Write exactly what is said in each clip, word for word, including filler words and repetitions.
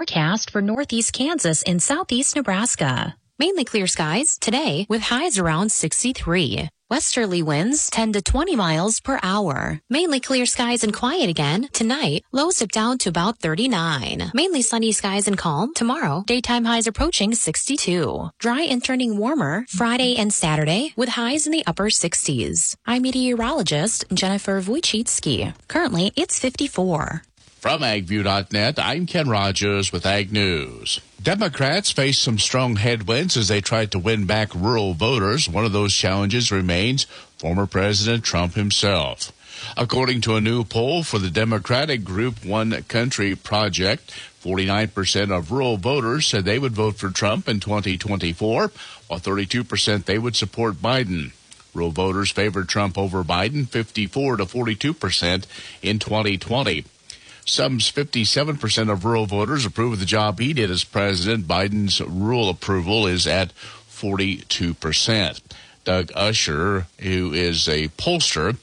forecast for northeast Kansas and southeast Nebraska. Mainly clear skies today with highs around sixty-three. Westerly winds ten to twenty miles per hour. Mainly clear skies and quiet again tonight. Lows dip down to about thirty-nine. Mainly sunny skies and calm tomorrow. Daytime highs approaching sixty-two. Dry and turning warmer Friday and Saturday with highs in the upper sixties. I'm meteorologist Jennifer Wojcicki. Currently, it's fifty-four. From ag view dot net, I'm Ken Rogers with Ag News. Democrats face some strong headwinds as they try to win back rural voters. One of those challenges remains former President Trump himself. According to a new poll for the Democratic group One Country Project, forty-nine percent of rural voters said they would vote for Trump in twenty twenty-four, while thirty-two percent they would support Biden. Rural voters favored Trump over Biden, fifty-four to forty-two percent in twenty twenty. Some fifty-seven percent of rural voters approve of the job he did as president. Biden's rural approval is at forty-two percent. Doug Usher, who is a pollster,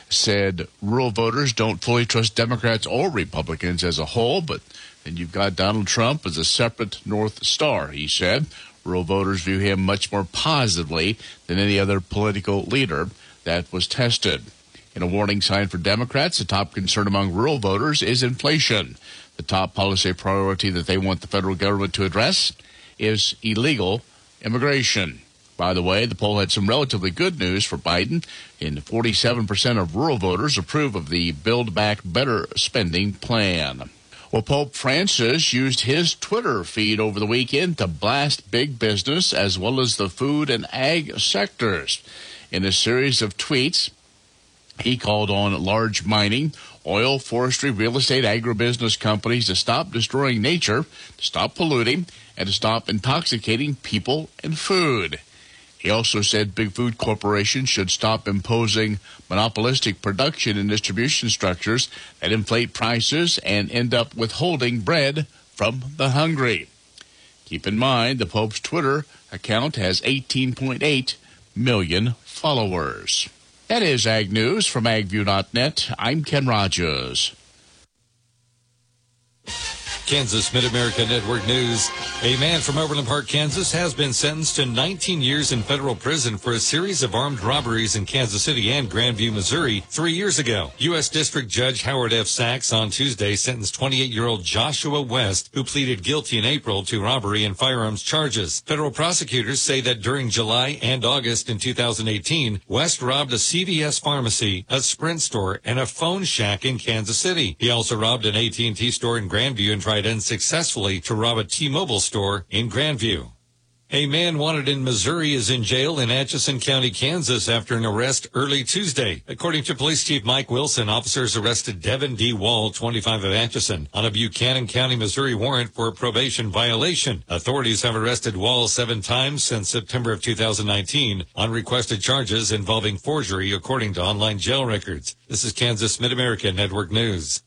said rural voters don't fully trust Democrats or Republicans as a whole, but then you've got Donald Trump as a separate North Star, he said. Rural voters view him much more positively than any other political leader that was tested. In a warning sign for Democrats, the top concern among rural voters is inflation. The top policy priority that they want the federal government to address is illegal immigration. By the way, the poll had some relatively good news for Biden. And forty-seven percent of rural voters approve of the Build Back Better spending plan. Well, Pope Francis used his Twitter feed over the weekend to blast big business as well as the food and ag sectors. In a series of tweets, he called on large mining, oil, forestry, real estate, agribusiness companies to stop destroying nature, to stop polluting, and to stop intoxicating people and food. He also said big food corporations should stop imposing monopolistic production and distribution structures that inflate prices and end up withholding bread from the hungry. Keep in mind, the Pope's Twitter account has eighteen point eight million followers. That is Ag News from ag view dot net. I'm Ken Rogers. Kansas Mid-America Network News. A man from Overland Park, Kansas has been sentenced to nineteen years in federal prison for a series of armed robberies in Kansas City and Grandview, Missouri, three years ago. U S District Judge Howard F. Sachs on Tuesday sentenced twenty-eight-year-old Joshua West, who pleaded guilty in April to robbery and firearms charges. Federal prosecutors say that during July and August in two thousand eighteen, West robbed a C V S pharmacy, a Sprint store, and a phone shack in Kansas City. He also robbed an A T and T store in Grandview and tried unsuccessfully to rob a T-Mobile store in Grandview. A man wanted in Missouri is in jail in Atchison County, Kansas after an arrest early Tuesday. According to Police Chief Mike Wilson, officers arrested Devin D. Wall, twenty-five, of Atchison, on a Buchanan County, Missouri warrant for a probation violation. Authorities have arrested Wall seven times since September of two thousand nineteen on requested charges involving forgery, according to online jail records. This is Kansas Mid-America Network News.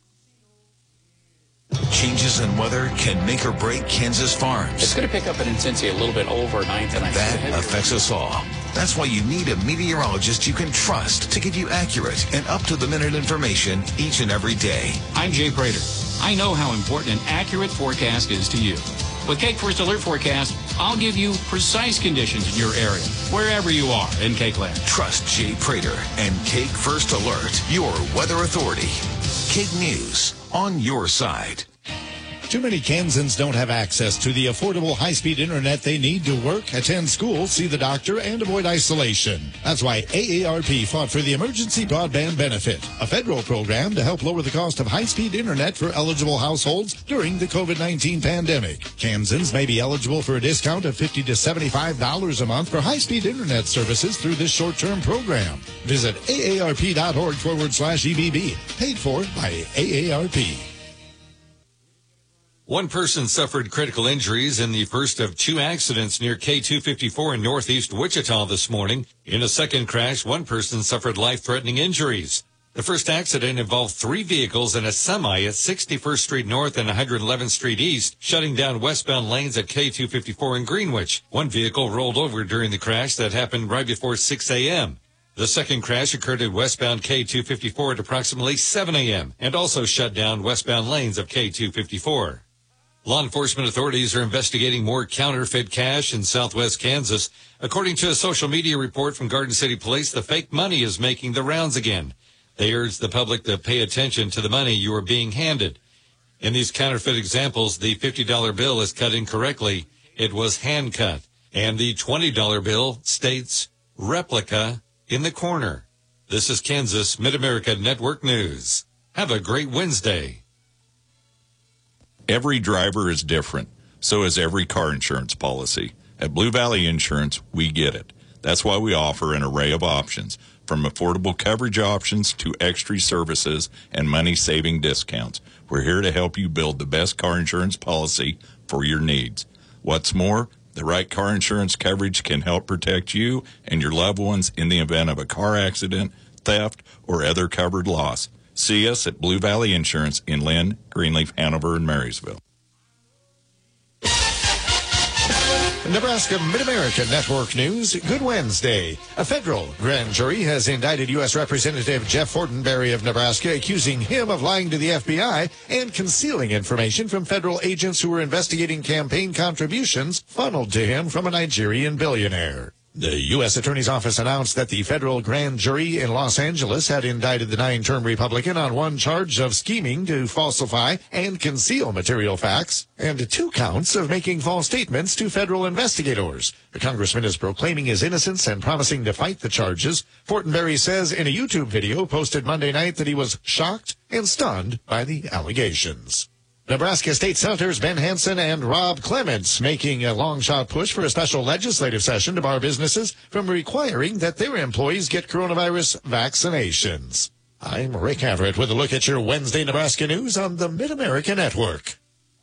Changes in weather can make or break Kansas farms. It's going to pick up in intensity a little bit overnight. And that affects us all. That's why you need a meteorologist you can trust to give you accurate and up-to-the-minute information each and every day. I'm Jay Prater. I know how important an accurate forecast is to you. With Cake First Alert Forecast, I'll give you precise conditions in your area, wherever you are in Cake Land. Trust Jay Prater and Cake First Alert, your weather authority. Cake News, on your side. Too many Kansans don't have access to the affordable high-speed internet they need to work, attend school, see the doctor, and avoid isolation. That's why A A R P fought for the Emergency Broadband Benefit, a federal program to help lower the cost of high-speed internet for eligible households during the covid nineteen pandemic. Kansans may be eligible for a discount of fifty to seventy-five dollars a month for high-speed internet services through this short-term program. Visit A A R P dot org forward slash E B B. Paid for by A A R P. One person suffered critical injuries in the first of two accidents near K two fifty-four in northeast Wichita this morning. In a second crash, one person suffered life-threatening injuries. The first accident involved three vehicles and a semi at sixty-first Street North and one hundred eleventh Street East, shutting down westbound lanes at K two fifty-four in Greenwich. One vehicle rolled over during the crash that happened right before six a.m. The second crash occurred at westbound K two fifty-four at approximately seven a.m. and also shut down westbound lanes of K two fifty-four. Law enforcement authorities are investigating more counterfeit cash in southwest Kansas. According to a social media report from Garden City Police, the fake money is making the rounds again. They urge the public to pay attention to the money you are being handed. In these counterfeit examples, the fifty dollar bill is cut incorrectly. It was hand cut. And the twenty dollar bill states replica in the corner. This is Kansas Mid-America Network News. Have a great Wednesday. Every driver is different. So is every car insurance policy. At Blue Valley Insurance, we get it. That's why we offer an array of options, from affordable coverage options to extra services and money-saving discounts. We're here to help you build the best car insurance policy for your needs. What's more, the right car insurance coverage can help protect you and your loved ones in the event of a car accident, theft, or other covered loss. See us at Blue Valley Insurance in Lynn, Greenleaf, Hanover, and Marysville. Nebraska Mid-America Network News. Good Wednesday. A federal grand jury has indicted U S Representative Jeff Fortenberry of Nebraska, accusing him of lying to the F B I and concealing information from federal agents who were investigating campaign contributions funneled to him from a Nigerian billionaire. The U S Attorney's Office announced that the federal grand jury in Los Angeles had indicted the nine-term Republican on one charge of scheming to falsify and conceal material facts and two counts of making false statements to federal investigators. The congressman is proclaiming his innocence and promising to fight the charges. Fortenberry says in a YouTube video posted Monday night that he was shocked and stunned by the allegations. Nebraska State Senators Ben Hansen and Rob Clements making a long-shot push for a special legislative session to bar businesses from requiring that their employees get coronavirus vaccinations. I'm Rick Everett with a look at your Wednesday Nebraska news on the Mid-America Network.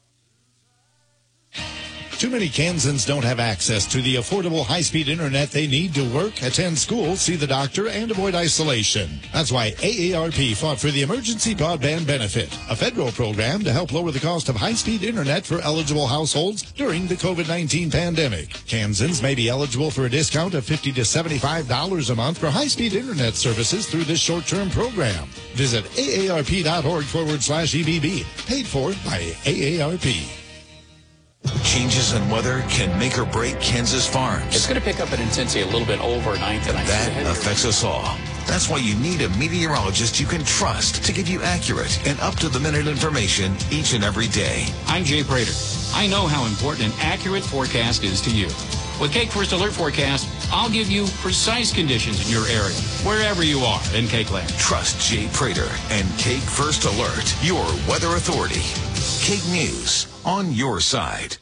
Too many Kansans don't have access to the affordable high-speed internet they need to work, attend school, see the doctor, and avoid isolation. That's why A A R P fought for the Emergency Broadband Benefit, a federal program to help lower the cost of high-speed internet for eligible households during the COVID nineteen pandemic. Kansans may be eligible for a discount of fifty to seventy-five dollars a month for high-speed internet services through this short-term program. Visit aarp.org forward slash EBB, paid for by A A R P. Changes in weather can make or break Kansas farms. It's going to pick up in intensity a little bit overnight tonight. That affects us all. That's why you need a meteorologist you can trust to give you accurate and up-to-the-minute information each and every day. I'm Jay Prater. I know how important an accurate forecast is to you. With Cake First Alert Forecast, I'll give you precise conditions in your area, wherever you are in Cake Land. Trust Jay Prater and Cake First Alert, your weather authority. Cake News, on your side.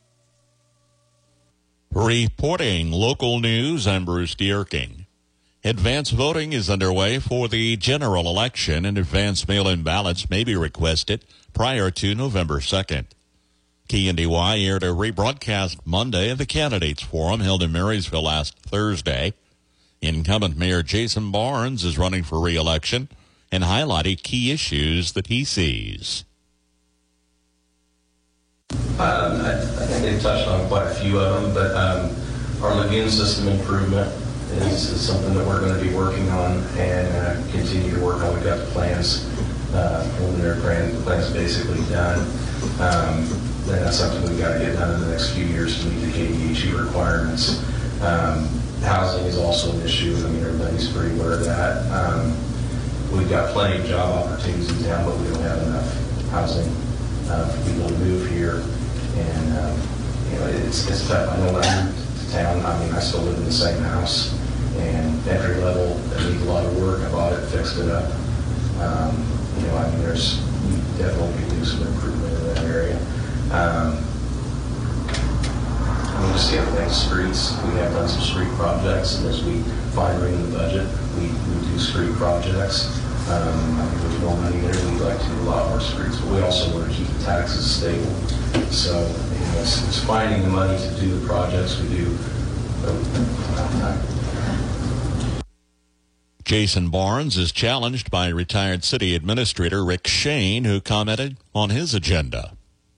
Reporting local news, I'm Bruce Dierking. Advance voting is underway for the general election, and advance mail-in ballots may be requested prior to November second. K N D Y aired a rebroadcast Monday of the Candidates Forum held in Marysville last Thursday. Incumbent Mayor Jason Barnes is running for re-election and highlighted key issues that he sees. Um, I, I think they've touched on quite a few of them, but um, our lagoon system improvement is, is something that we're going to be working on and uh, continue to work on. We've got the plans, uh, preliminary plan, plans basically done. Um, and that's something we've got to get done in the next few years to meet the K D H E requirements. Um, housing is also an issue. I mean, everybody's pretty aware of that. Um, we've got plenty of job opportunities in town, but we don't have enough housing uh, for people to move here. And, um, you know, it's, it's tough. I know when I moved to town, I mean, I still live in the same house, and entry level, it needs a lot of work. I bought it, fixed it up. Um, you know, I mean, there's we definitely could do some improvement in that area. Um, I mean, just the other things, streets, we have done some street projects, and as we find room in the budget, we, we do street projects. Um, I mean, there's more money there. We'd like to do a lot more streets, but we also want to keep the taxes stable. So, you know, it's, it's finding the money to do the projects we do. Jason Barnes is challenged by retired city administrator Rick Shane, who commented on his agenda.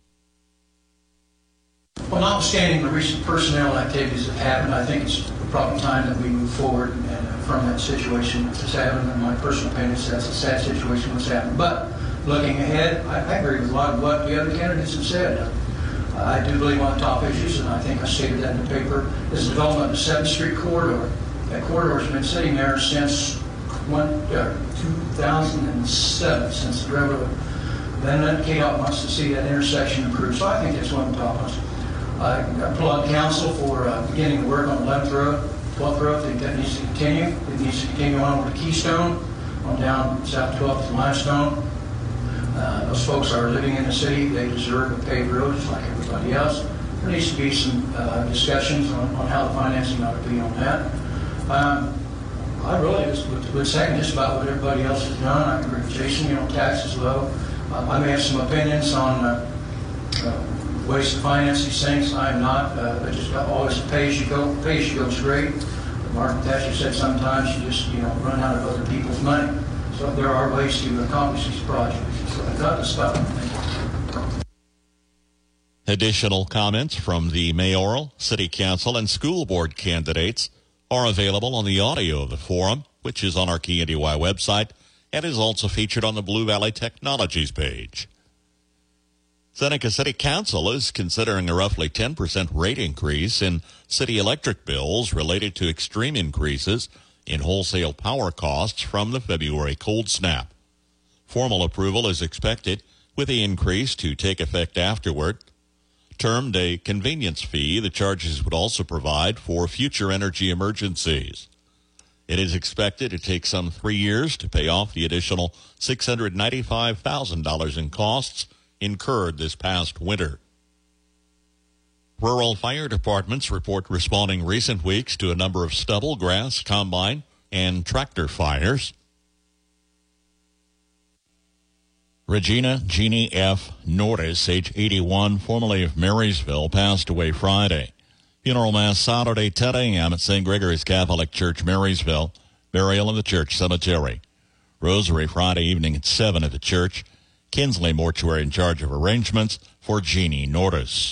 Well, notwithstanding the recent personnel activities that happened, I think it's probably time that we move forward and, uh, from that situation that's happened. In my personal opinion, that's a sad situation what's happened. But looking ahead, I, I agree with a lot of what the other candidates have said. I do believe one of the top issues, and I think I stated that in the paper, is the development of the seventh Street corridor. That corridor has been sitting there since one, uh, two thousand seven, since the railroad. Then K D O T wants to see that intersection improved, so I think that's one of the top ones. I applaud council for uh, beginning to work on eleventh Road, twelfth Road. I think that needs to continue. It needs to continue on over to Keystone, on down South twelfth to Limestone. Uh, those folks are living in the city. They deserve a paved road just like everybody else. There needs to be some uh, discussions on, on how the financing ought to be on that. Um, I really just would, would second just about what everybody else has done. I agree with Jason, you know, taxes low. Uh, I may have some opinions on uh, uh, ways to finance these things. I'm not. Uh, I just got always pay as you go. Pay as you go is great. Martin Thatcher said sometimes you just, you know, run out of other people's money. So there are ways to accomplish these projects. So I've got to stop. Additional comments from the mayoral, city council, and school board candidates are available on the audio of the forum, which is on our K N D Y website and is also featured on the Blue Valley Technologies page. Seneca City Council is considering a roughly ten percent rate increase in city electric bills related to extreme increases in wholesale power costs from the February cold snap. Formal approval is expected, with the increase to take effect afterward. Termed a convenience fee, the charges would also provide for future energy emergencies. It is expected to take some three years to pay off the additional six hundred ninety-five thousand dollars in costs incurred this past winter. Rural fire departments report responding recent weeks to a number of stubble, grass, combine, and tractor fires. Regina Jeannie F. Norris, age eighty-one, formerly of Marysville, passed away Friday. Funeral Mass Saturday, ten a.m. at Saint Gregory's Catholic Church, Marysville. Burial in the church cemetery. Rosary Friday evening at seven at the church. Kinsley Mortuary in charge of arrangements for Jeannie Norris.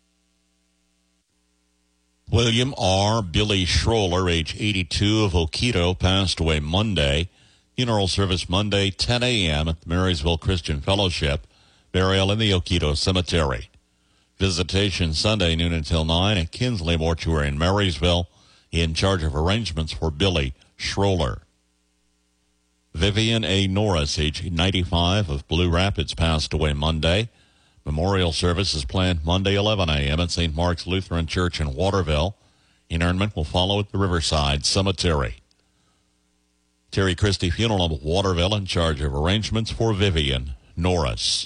William R. Billy Schroller, age eighty-two, of Oquito, passed away Monday. Funeral service Monday, ten a.m. at the Marysville Christian Fellowship. Burial in the Oquito Cemetery. Visitation Sunday, noon until nine at Kinsley Mortuary in Marysville, in charge of arrangements for Billy Schroller. Vivian A. Norris, age ninety-five, of Blue Rapids, passed away Monday. Memorial service is planned Monday, eleven a.m. at Saint Mark's Lutheran Church in Waterville. Interment will follow at the Riverside Cemetery. Terry Christie Funeral of Waterville in charge of arrangements for Vivian Norris.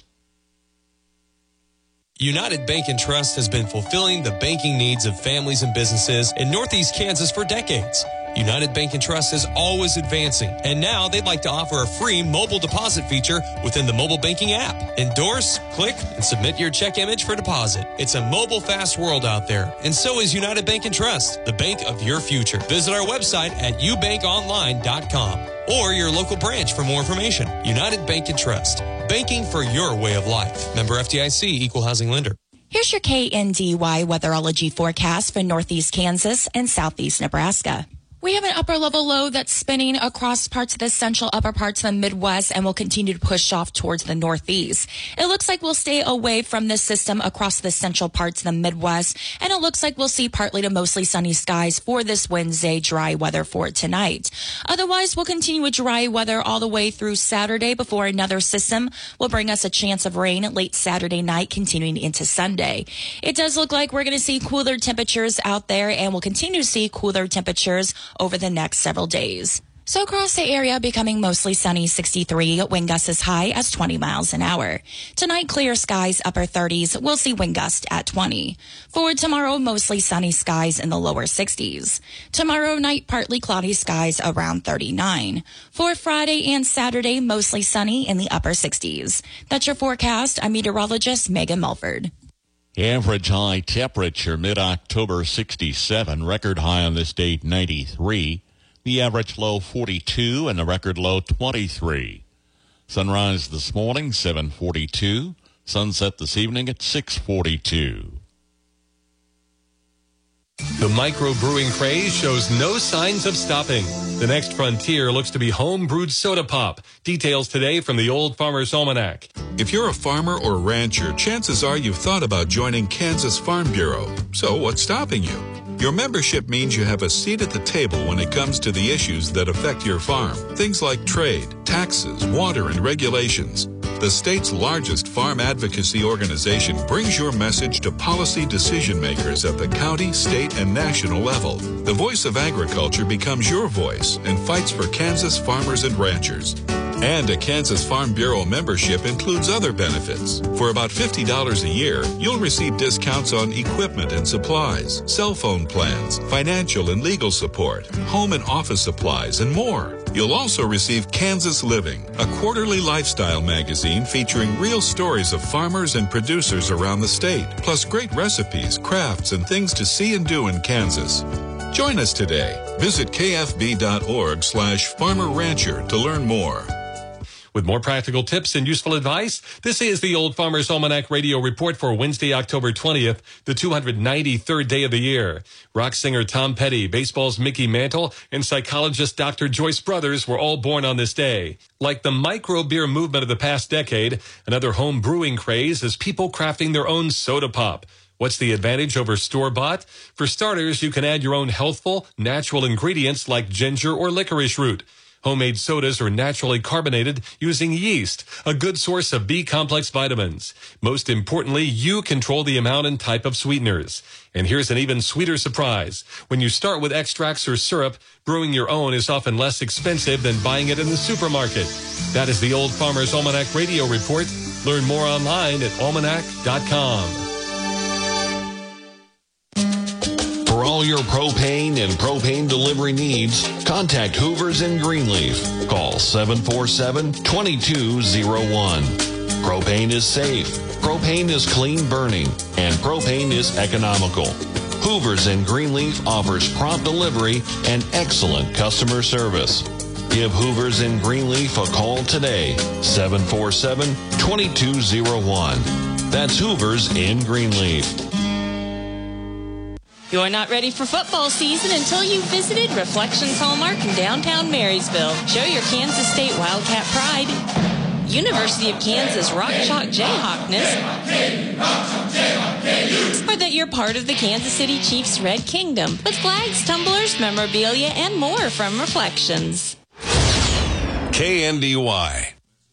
United Bank and Trust has been fulfilling the banking needs of families and businesses in Northeast Kansas for decades. United Bank and Trust is always advancing, and now they'd like to offer a free mobile deposit feature within the mobile banking app. Endorse, click, and submit your check image for deposit. It's a mobile fast world out there, and so is United Bank and Trust, the bank of your future. Visit our website at u bank online dot com or your local branch for more information. United Bank and Trust, banking for your way of life. Member F D I C, Equal Housing Lender. Here's your K N D Y weatherology forecast for Northeast Kansas and Southeast Nebraska. We have an upper level low that's spinning across parts of the central upper parts of the Midwest and will continue to push off towards the Northeast. It looks like we'll stay away from this system across the central parts of the Midwest, and it looks like we'll see partly to mostly sunny skies for this Wednesday, dry weather for tonight. Otherwise, we'll continue with dry weather all the way through Saturday before another system will bring us a chance of rain late Saturday night, continuing into Sunday. It does look like we're going to see cooler temperatures out there, and we'll continue to see cooler temperatures over the next several days. So across the area, becoming mostly sunny, sixty-three, wind gusts as high as twenty miles an hour. Tonight, clear skies, upper thirties. We'll see wind gust at twenty. For tomorrow, mostly sunny skies in the lower sixties. Tomorrow night, partly cloudy skies around thirty-nine. For Friday and Saturday, mostly sunny in the upper sixties. That's your forecast. I'm meteorologist Megan Mulford. Average high temperature mid-October sixty-seven, record high on this date ninety-three, the average low forty-two, and the record low twenty-three. Sunrise this morning seven forty-two, sunset this evening at six forty-two. The microbrewing craze shows no signs of stopping. The next frontier looks to be home-brewed soda pop. Details today from the Old Farmer's Almanac. If you're a farmer or rancher, chances are you've thought about joining Kansas Farm Bureau. So what's stopping you? Your membership means you have a seat at the table when it comes to the issues that affect your farm. Things like trade, taxes, water, and regulations. The state's largest farm advocacy organization brings your message to policy decision makers at the county, state, and national level. The voice of agriculture becomes your voice and fights for Kansas farmers and ranchers. And a Kansas Farm Bureau membership includes other benefits. For about fifty dollars a year, you'll receive discounts on equipment and supplies, cell phone plans, financial and legal support, home and office supplies, and more. You'll also receive Kansas Living, a quarterly lifestyle magazine featuring real stories of farmers and producers around the state, plus great recipes, crafts, and things to see and do in Kansas. Join us today. Visit kfb.org slash farmer rancher to learn more. With more practical tips and useful advice, this is the Old Farmer's Almanac Radio Report for Wednesday, October twentieth, the two hundred ninety-third day of the year. Rock singer Tom Petty, baseball's Mickey Mantle, and psychologist Doctor Joyce Brothers were all born on this day. Like the micro beer movement of the past decade, another home brewing craze is people crafting their own soda pop. What's the advantage over store-bought? For starters, you can add your own healthful, natural ingredients like ginger or licorice root. Homemade sodas are naturally carbonated using yeast, a good source of B-complex vitamins. Most importantly, you control the amount and type of sweeteners. And here's an even sweeter surprise. When you start with extracts or syrup, brewing your own is often less expensive than buying it in the supermarket. That is the Old Farmer's Almanac Radio Report. Learn more online at almanac dot com. For all your propane and propane delivery needs, contact Hoovers in Greenleaf. Call seven four seven, two two zero one. Propane is safe, propane is clean burning, and propane is economical. Hoovers in Greenleaf offers prompt delivery and excellent customer service. Give Hoovers in Greenleaf a call today, seven four seven, two two zero one. That's Hoovers in Greenleaf. You're not ready for football season until you've visited Reflections Hallmark in downtown Marysville. Show your Kansas State Wildcat pride, University of Kansas Rock Chalk Jayhawkness, or that you're part of the Kansas City Chiefs Red Kingdom with flags, tumblers, memorabilia, and more from Reflections. K N D Y.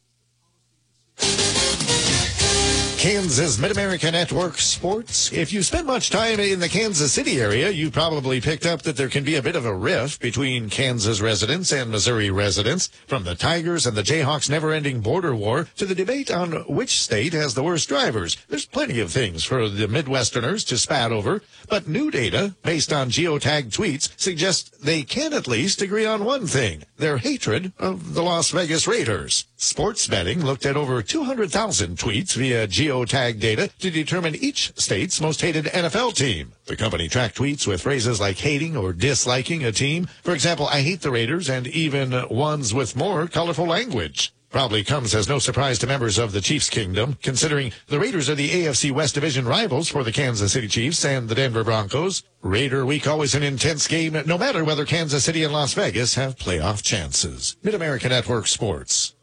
Kansas Mid-America Network Sports. If you spend much time in the Kansas City area, you probably picked up that there can be a bit of a rift between Kansas residents and Missouri residents, from the Tigers and the Jayhawks' never-ending border war to the debate on which state has the worst drivers. There's plenty of things for the Midwesterners to spat over, but new data, based on geotagged tweets, suggests they can at least agree on one thing: their hatred of the Las Vegas Raiders. Sports betting looked at over two hundred thousand tweets via geotag data to determine each state's most hated N F L team. The company tracked tweets with phrases like hating or disliking a team. For example, I hate the Raiders, and even ones with more colorful language. Probably comes as no surprise to members of the Chiefs Kingdom, considering the Raiders are the A F C West Division rivals for the Kansas City Chiefs and the Denver Broncos. Raider Week always an intense game, no matter whether Kansas City and Las Vegas have playoff chances. Mid-America Network Sports.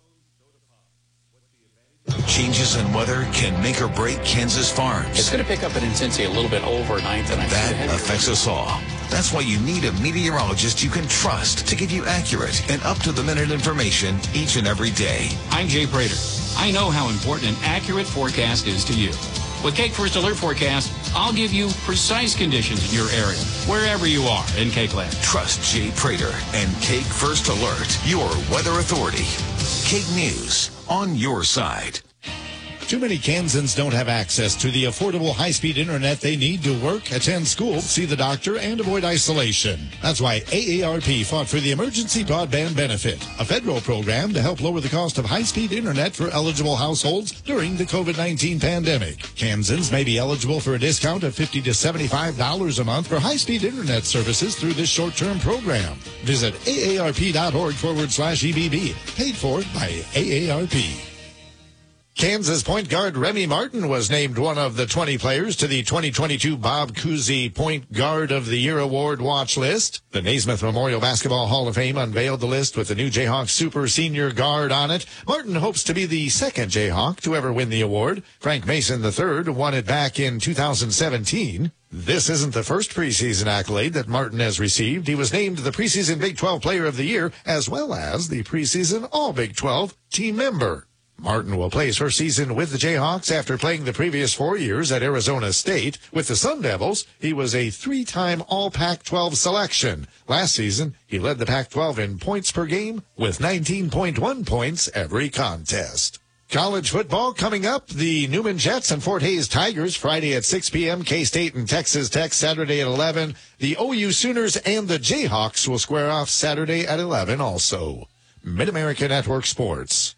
Changes in weather can make or break Kansas farms. It's going to pick up in intensity a little bit overnight. And I that affects us all. That's why you need a meteorologist you can trust to give you accurate and up-to-the-minute information each and every day. I'm Jay Prater. I know how important an accurate forecast is to you. With Cake First Alert Forecast, I'll give you precise conditions in your area, wherever you are in Cake Land. Trust Jay Prater and Cake First Alert, your weather authority. Cake News, on your side. Too many Kansans don't have access to the affordable high-speed internet they need to work, attend school, see the doctor, and avoid isolation. That's why A A R P fought for the Emergency Broadband Benefit, a federal program to help lower the cost of high-speed internet for eligible households during the COVID nineteen pandemic. Kansans may be eligible for a discount of fifty to seventy-five dollars a month for high-speed internet services through this short-term program. Visit A A R P dot org forward slash E B B, paid for by A A R P. Kansas point guard Remy Martin was named one of the twenty players to the twenty twenty-two Bob Cousy Point Guard of the Year Award watch list. The Naismith Memorial Basketball Hall of Fame unveiled the list with the new Jayhawk Super Senior Guard on it. Martin hopes to be the second Jayhawk to ever win the award. Frank Mason the third won it back in two thousand seventeen. This isn't the first preseason accolade that Martin has received. He was named the preseason Big twelve Player of the Year as well as the preseason All Big twelve team member. Martin will play his first season with the Jayhawks after playing the previous four years at Arizona State. With the Sun Devils, he was a three-time All Pac twelve selection. Last season, he led the Pac twelve in points per game with nineteen point one points every contest. College football coming up. The Newman Jets and Fort Hays Tigers Friday at six p.m. K-State and Texas Tech Saturday at eleven. The O U Sooners and the Jayhawks will square off Saturday at eleven also. Mid-America Network Sports.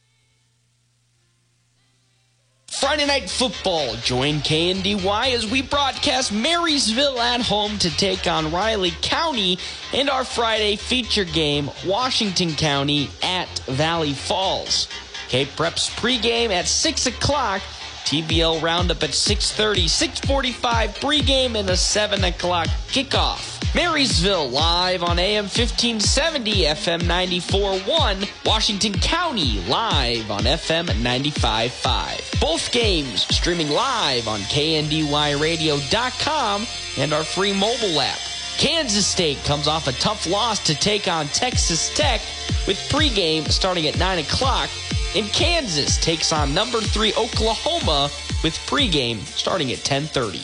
Friday Night Football. Join K N D Y as we broadcast Marysville at home to take on Riley County, and our Friday feature game, Washington County at Valley Falls. K-Preps pregame at six o'clock, T B L Roundup at six thirty, six forty-five pregame, and a seven o'clock kickoff. Marysville live on A M fifteen seventy, F M ninety-four point one. Washington County live on F M ninety-five point five. Both games streaming live on K N D Y radio dot com and our free mobile app. Kansas State comes off a tough loss to take on Texas Tech with pregame starting at nine o'clock. And Kansas takes on number three Oklahoma with pregame starting at ten thirty.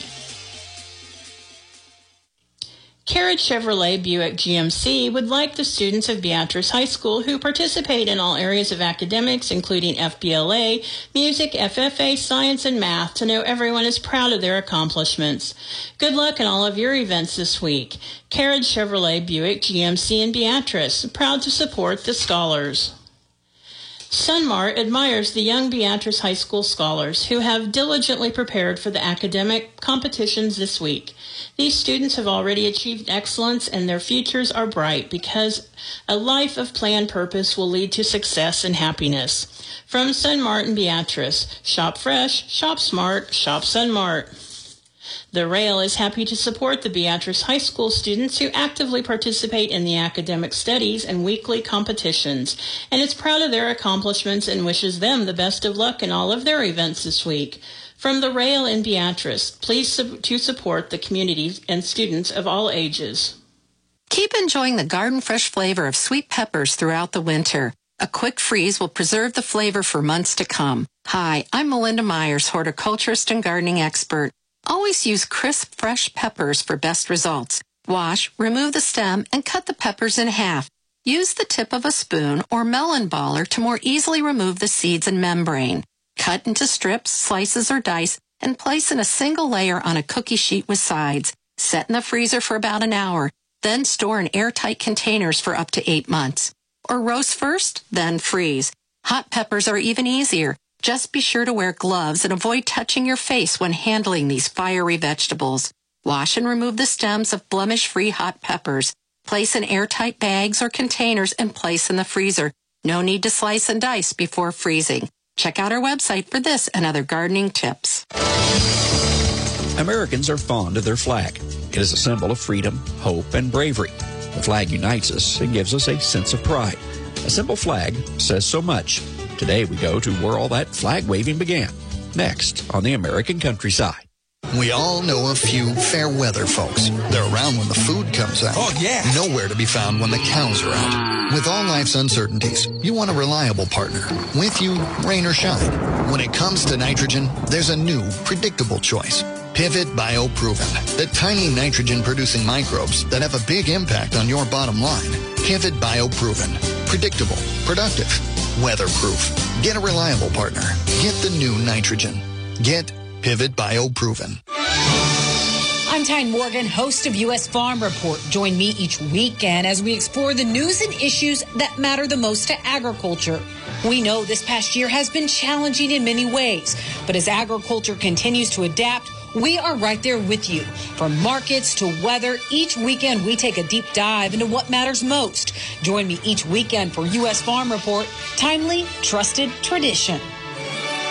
Carriage Chevrolet Buick G M C would like the students of Beatrice High School who participate in all areas of academics, including F B L A, music, F F A, science, and math, to know everyone is proud of their accomplishments. Good luck in all of your events this week. Carriage Chevrolet Buick G M C in Beatrice, proud to support the scholars. Sunmart admires the young Beatrice High School scholars who have diligently prepared for the academic competitions this week. These students have already achieved excellence and their futures are bright because a life of planned purpose will lead to success and happiness. From Sunmart and Beatrice, shop fresh, shop smart, shop Sunmart. The Rail is happy to support the Beatrice High School students who actively participate in the academic studies and weekly competitions, and is proud of their accomplishments and wishes them the best of luck in all of their events this week. From the Rail in Beatrice, please sub- to support the community and students of all ages. Keep enjoying the garden fresh flavor of sweet peppers throughout the winter. A quick freeze will preserve the flavor for months to come. Hi, I'm Melinda Myers, horticulturist and gardening expert. Always use crisp, fresh peppers for best results. Wash, remove the stem, and cut the peppers in half. Use the tip of a spoon or melon baller to more easily remove the seeds and membrane. Cut into strips, slices, or dice, and place in a single layer on a cookie sheet with sides. Set in the freezer for about an hour, then store in airtight containers for up to eight months. Or roast first, then freeze. Hot peppers are even easier. Just be sure to wear gloves and avoid touching your face when handling these fiery vegetables. Wash and remove the stems of blemish-free hot peppers. Place in airtight bags or containers and place in the freezer. No need to slice and dice before freezing. Check out our website for this and other gardening tips. Americans are fond of their flag. It is a symbol of freedom, hope, and bravery. The flag unites us and gives us a sense of pride. A simple flag says so much. Today we go to where all that flag waving began. Next on the American Countryside. We all know a few fair weather folks. They're around when the food comes out. Oh, yeah. Nowhere to be found when the cows are out. With all life's uncertainties, you want a reliable partner. With you, rain or shine. When it comes to nitrogen, there's a new, predictable choice. Pivot BioProven. The tiny nitrogen-producing microbes that have a big impact on your bottom line. Pivot BioProven. Predictable, productive, weatherproof. Get a reliable partner. Get the new nitrogen. Get Pivot BioProven. I'm Tyne Morgan, host of U S Farm Report. Join me each weekend as we explore the news and issues that matter the most to agriculture. We know this past year has been challenging in many ways, but as agriculture continues to adapt, we are right there with you. From markets to weather, each weekend we take a deep dive into what matters most. Join me each weekend for U S Farm Report, timely, trusted tradition.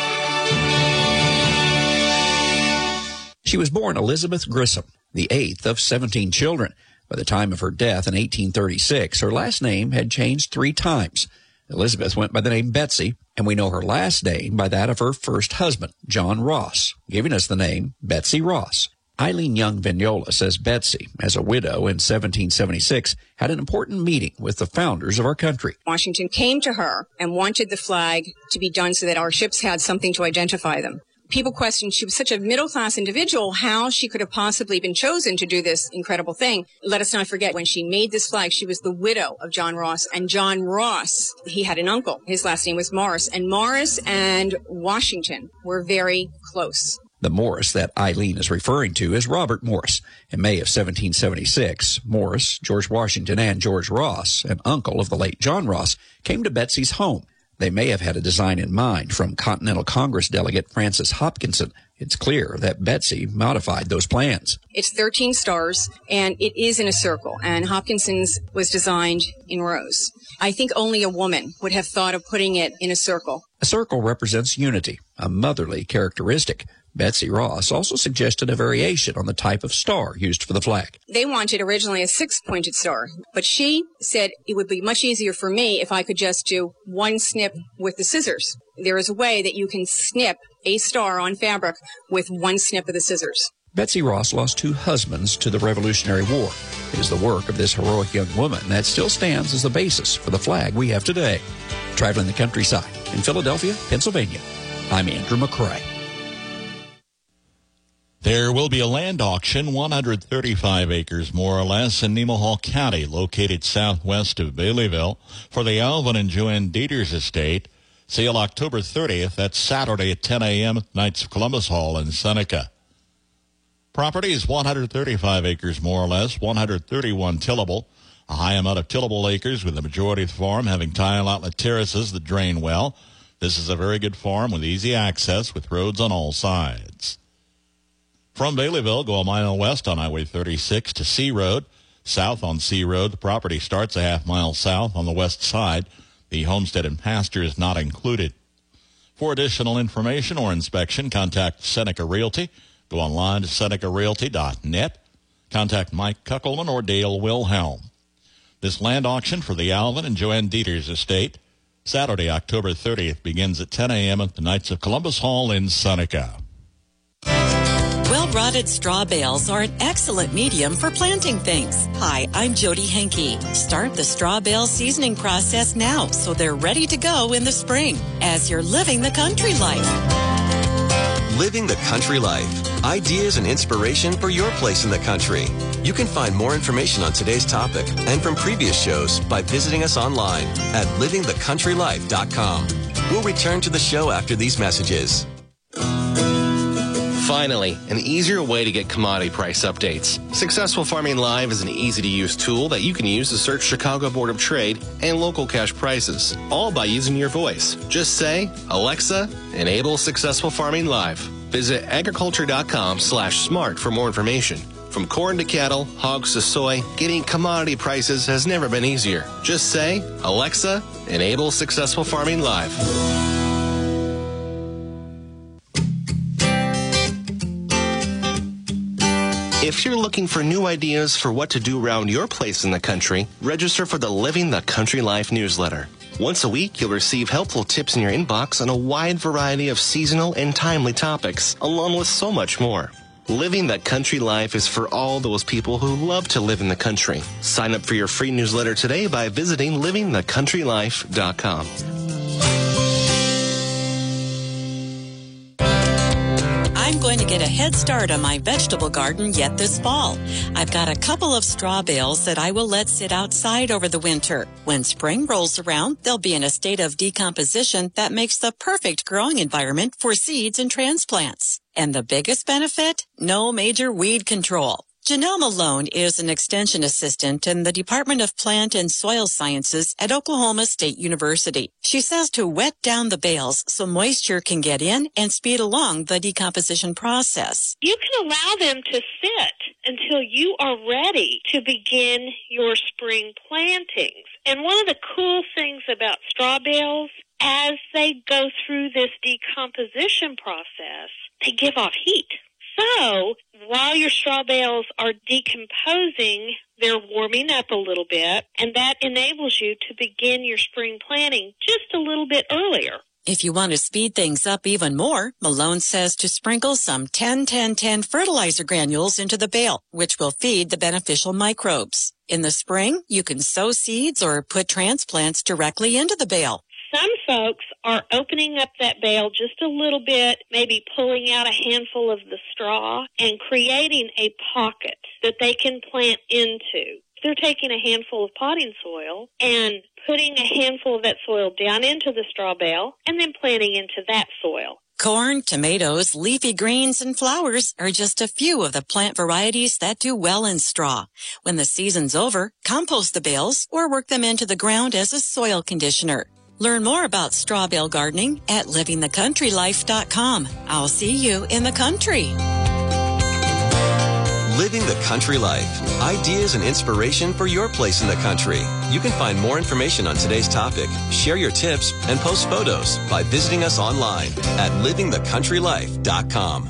She was born Elizabeth Grissom, the eighth of seventeen children. By the time of her death in eighteen thirty-six, her last name had changed three times. Elizabeth went by the name Betsy, and we know her last name by that of her first husband, John Ross, giving us the name Betsy Ross. Eileen Young Vignola says Betsy, as a widow in seventeen seventy-six, had an important meeting with the founders of our country. Washington came to her and wanted the flag to be done so that our ships had something to identify them. People questioned she was such a middle-class individual, how she could have possibly been chosen to do this incredible thing. Let us not forget, when she made this flag, she was the widow of John Ross. And John Ross, he had an uncle. His last name was Morris. And Morris and Washington were very close. The Morris that Eileen is referring to is Robert Morris. In May of seventeen seventy-six, Morris, George Washington, and George Ross, an uncle of the late John Ross, came to Betsy's home. They may have had a design in mind from Continental Congress delegate Francis Hopkinson. It's clear that Betsy modified those plans. It's thirteen stars, and it is in a circle, and Hopkinson's was designed in rows. I think only a woman would have thought of putting it in a circle. A circle represents unity, a motherly characteristic. Betsy Ross also suggested a variation on the type of star used for the flag. They wanted originally a six-pointed star, but she said it would be much easier for me if I could just do one snip with the scissors. There is a way that you can snip a star on fabric with one snip of the scissors. Betsy Ross lost two husbands to the Revolutionary War. It is the work of this heroic young woman that still stands as the basis for the flag we have today. Traveling the countryside in Philadelphia, Pennsylvania, I'm Andrew McCrae. There will be a land auction, one hundred thirty-five acres more or less, in Nemaha County, located southwest of Baileyville, for the Alvin and Joanne Dieters estate. Sale October thirtieth. That's Saturday at ten a.m. at Knights of Columbus Hall in Seneca. Property is one hundred thirty-five acres more or less, one hundred thirty-one tillable. A high amount of tillable acres, with the majority of the farm having tile outlet terraces that drain well. This is a very good farm with easy access with roads on all sides. From Baileyville, go a mile west on Highway thirty-six to C Road. South on C Road, the property starts a half mile south on the west side. The homestead and pasture is not included. For additional information or inspection, contact Seneca Realty. Go online to seneca realty dot net. Contact Mike Kuckelman or Dale Wilhelm. This land auction for the Alvin and Joanne Dieters estate, Saturday, October thirtieth, begins at ten a.m. at the Knights of Columbus Hall in Seneca. Well-rotted straw bales are an excellent medium for planting things. Hi, I'm Jody Henke. Start the straw bale seasoning process now so they're ready to go in the spring as you're living the country life. Living the country life. Ideas and inspiration for your place in the country. You can find more information on today's topic and from previous shows by visiting us online at living the country life dot com. We'll return to the show after these messages. Finally, an easier way to get commodity price updates. Successful Farming Live is an easy-to-use tool that you can use to search Chicago Board of Trade and local cash prices, all by using your voice. Just say, Alexa, enable Successful Farming Live. Visit agriculture.com slash smart for more information. From corn to cattle, hogs to soy, getting commodity prices has never been easier. Just say, Alexa, enable Successful Farming Live. If you're looking for new ideas for what to do around your place in the country, register for the Living the Country Life newsletter. Once a week, you'll receive helpful tips in your inbox on a wide variety of seasonal and timely topics, along with so much more. Living the Country Life is for all those people who love to live in the country. Sign up for your free newsletter today by visiting living the country life dot com. I'm going to get a head start on my vegetable garden yet this fall. I've got a couple of straw bales that I will let sit outside over the winter. When spring rolls around, they'll be in a state of decomposition that makes the perfect growing environment for seeds and transplants. And the biggest benefit? No major weed control. Janelle Malone is an extension assistant in the Department of Plant and Soil Sciences at Oklahoma State University. She says to wet down the bales so moisture can get in and speed along the decomposition process. You can allow them to sit until you are ready to begin your spring plantings. And one of the cool things about straw bales, as they go through this decomposition process, they give off heat. So while your straw bales are decomposing, they're warming up a little bit, and that enables you to begin your spring planting just a little bit earlier. If you want to speed things up even more, Malone says to sprinkle some ten ten ten fertilizer granules into the bale, which will feed the beneficial microbes. In the spring, you can sow seeds or put transplants directly into the bale. Some folks are opening up that bale just a little bit, maybe pulling out a handful of the straw and creating a pocket that they can plant into. They're taking a handful of potting soil and putting a handful of that soil down into the straw bale and then planting into that soil. Corn, tomatoes, leafy greens, and flowers are just a few of the plant varieties that do well in straw. When the season's over, compost the bales or work them into the ground as a soil conditioner. Learn more about straw bale gardening at living the country life dot com. I'll see you in the country. Living the Country Life. Ideas and inspiration for your place in the country. You can find more information on today's topic, share your tips, and post photos by visiting us online at living the country life dot com.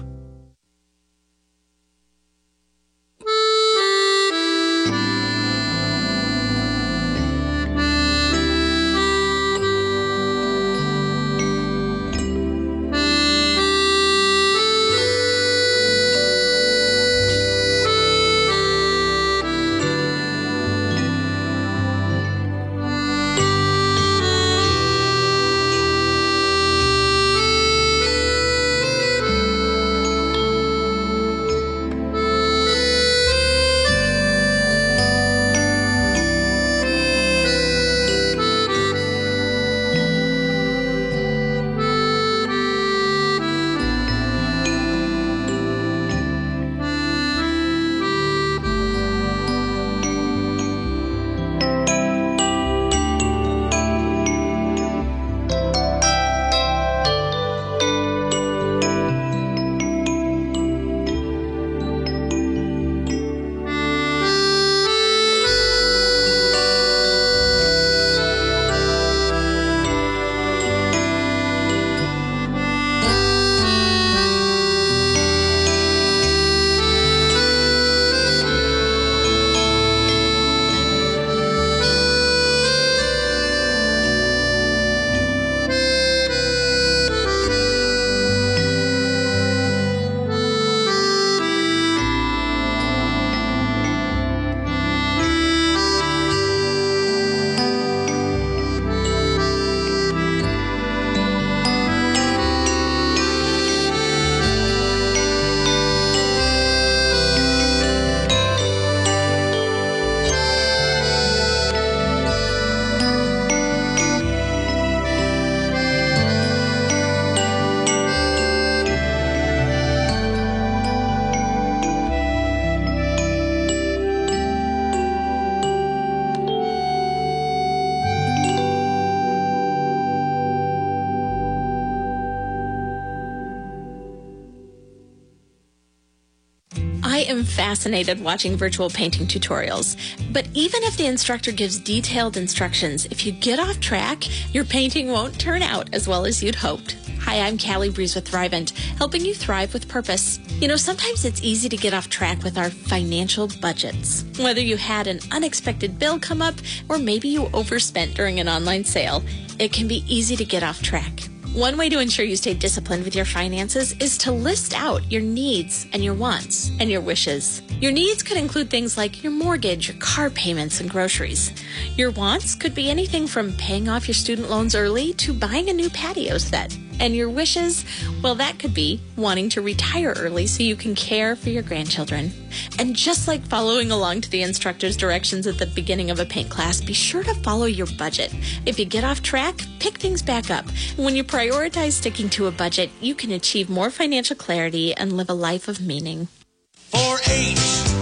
I am fascinated watching virtual painting tutorials, but even if the instructor gives detailed instructions, if you get off track, your painting won't turn out as well as you'd hoped. Hi, I'm Callie Breeze with Thrivent, helping you thrive with purpose. You know, sometimes it's easy to get off track with our financial budgets. Whether you had an unexpected bill come up, or maybe you overspent during an online sale, it can be easy to get off track. One way to ensure you stay disciplined with your finances is to list out your needs and your wants and your wishes. Your needs could include things like your mortgage, your car payments, and groceries. Your wants could be anything from paying off your student loans early to buying a new patio set. And your wishes, well, that could be wanting to retire early so you can care for your grandchildren. And just like following along to the instructor's directions at the beginning of a paint class, be sure to follow your budget. If you get off track, pick things back up. When you prioritize sticking to a budget, you can achieve more financial clarity and live a life of meaning. four H,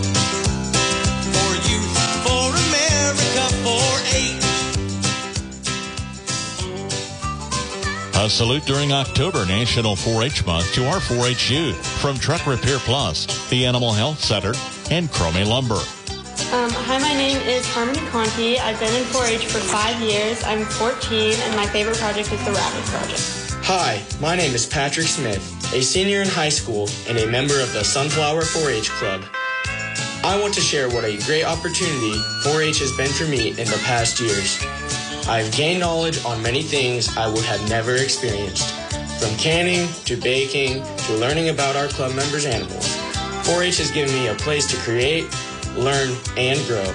for youth, for America, four H. A salute during October National four H Month to our four H youth from Truck Repair Plus, the Animal Health Center, and Cromie Lumber. Um, hi, my name is Harmony Conti. I've been in four H for five years. I'm fourteen, and my favorite project is the Rabbit Project. Hi, my name is Patrick Smith. a senior in high school and a member of the Sunflower four H Club. I want to share what a great opportunity four H has been for me in the past years. I've gained knowledge on many things I would have never experienced, from canning to baking to learning about our club members' animals. four H has given me a place to create, learn, and grow.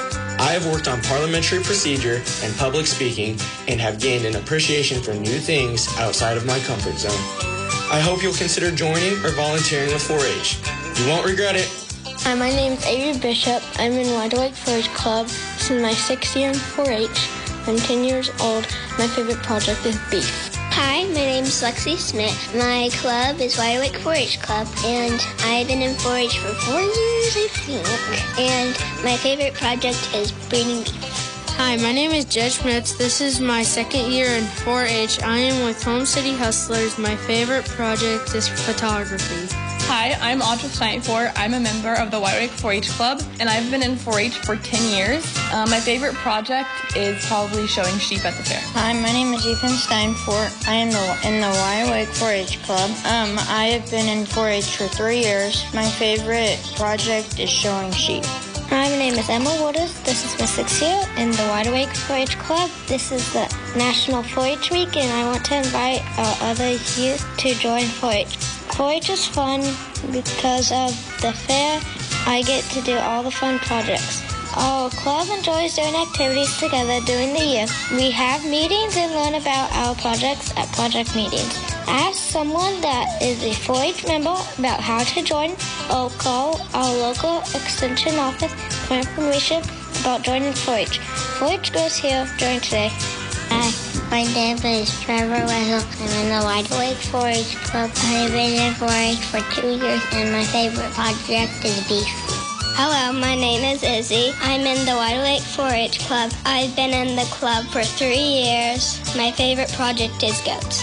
I have worked on parliamentary procedure and public speaking and have gained an appreciation for new things outside of my comfort zone. I hope you'll consider joining or volunteering with four H. You won't regret it. Hi, my name is Avery Bishop. I'm in Wide Awake four H Club. This is my sixth year in four H. I'm ten years old. My favorite project is beef. Hi, my name is Lexi Smith. My club is Wide Awake four H Club, and I've been in four H for four years, I think. And my favorite project is breeding beef. Hi, my name is Judge Schmitz. This is my second year in four H. I am with Home City Hustlers. My favorite project is photography. Hi, I'm Audra Snightford. I'm a member of the Wide Awake four H Club, and I've been in four H for ten years. Uh, my favorite project is probably showing sheep at the fair. Hi, my name is Ethan Steinfort. I am the, in the Wide Awake four H Club. Um, I have been in four H for three years. My favorite project is showing sheep. Hi, my name is Emma Waters. This is my sixth year in the Wide Awake four H Club. This is the National four H Week, and I want to invite our other youth to join four H. four H is fun because of the fair. I get to do all the fun projects. Our club enjoys doing activities together during the year. We have meetings and learn about our projects at project meetings. Ask someone that is a four H member about how to join, or call our local extension office for information about joining four H. four H goes here during today. Hi, my name is Trevor Wessel. I'm in the Wide Awake four H Club. I've been in four H for two years, and my favorite project is beef. Hello, my name is Izzy. I'm in the Wide Awake four H Club. I've been in the club for three years. My favorite project is goats.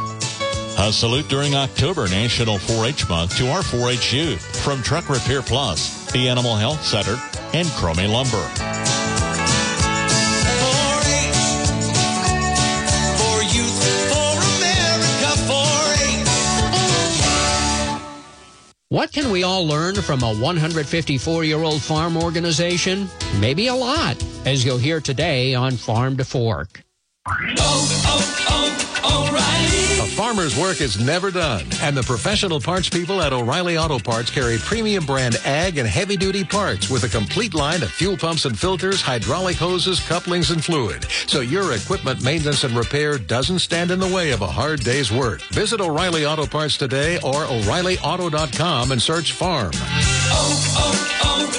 A salute during October National four H Month to our four H youth from Truck Repair Plus, the Animal Health Center, and Cromie Lumber. What can we all learn from a one hundred fifty-four-year-old farm organization? Maybe a lot, as you'll hear today on Farm to Fork. Oh, oh, oh, O'Reilly. A farmer's work is never done, and the professional parts people at O'Reilly Auto Parts carry premium brand ag and heavy-duty parts with a complete line of fuel pumps and filters, hydraulic hoses, couplings, and fluid, so your equipment maintenance and repair doesn't stand in the way of a hard day's work. Visit O'Reilly Auto Parts today or O'Reilly Auto dot com and search farm. Oh,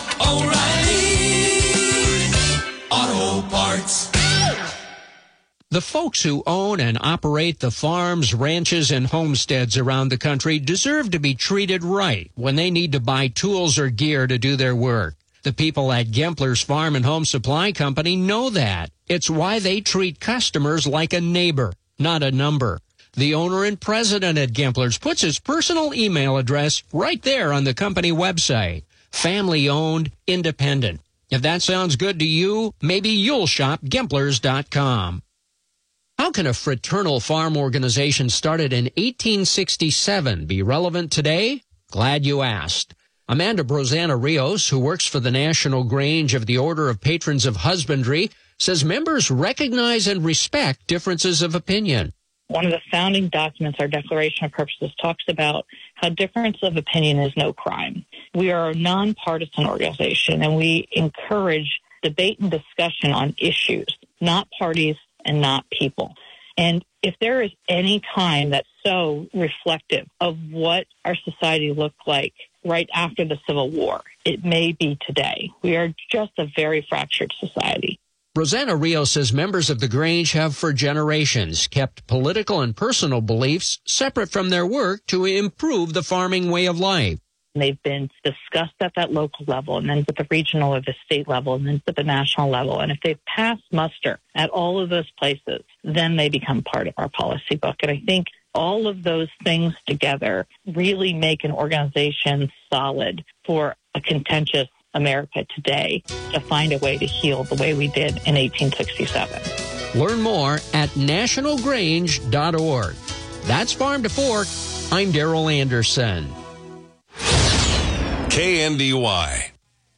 oh, oh, O'Reilly Auto Parts. The folks who own and operate the farms, ranches, and homesteads around the country deserve to be treated right when they need to buy tools or gear to do their work. The people at Gempler's Farm and Home Supply Company know that. It's why they treat customers like a neighbor, not a number. The owner and president at Gempler's puts his personal email address right there on the company website. Family-owned, independent. If that sounds good to you, maybe you'll shop Gemplers dot com. How can a fraternal farm organization started in eighteen sixty-seven be relevant today? Glad you asked. Amanda Brozana Rios, who works for the National Grange of the Order of Patrons of Husbandry, says members recognize and respect differences of opinion. One of the founding documents, our Declaration of Purposes, talks about how difference of opinion is no crime. We are a nonpartisan organization, and we encourage debate and discussion on issues, not parties and not people. And if there is any time that's so reflective of what our society looked like right after the Civil War, it may be today. We are just a very fractured society. Rosanna Rios says members of the Grange have for generations kept political and personal beliefs separate from their work to improve the farming way of life. They've been discussed at that local level, and then at the regional or the state level, and then at the national level. And if they've passed muster at all of those places, then they become part of our policy book. And I think all of those things together really make an organization solid for a contentious America today to find a way to heal the way we did in eighteen sixty-seven. Learn more at national grange dot org. That's Farm to Fork. I'm Daryl Anderson. K N D Y.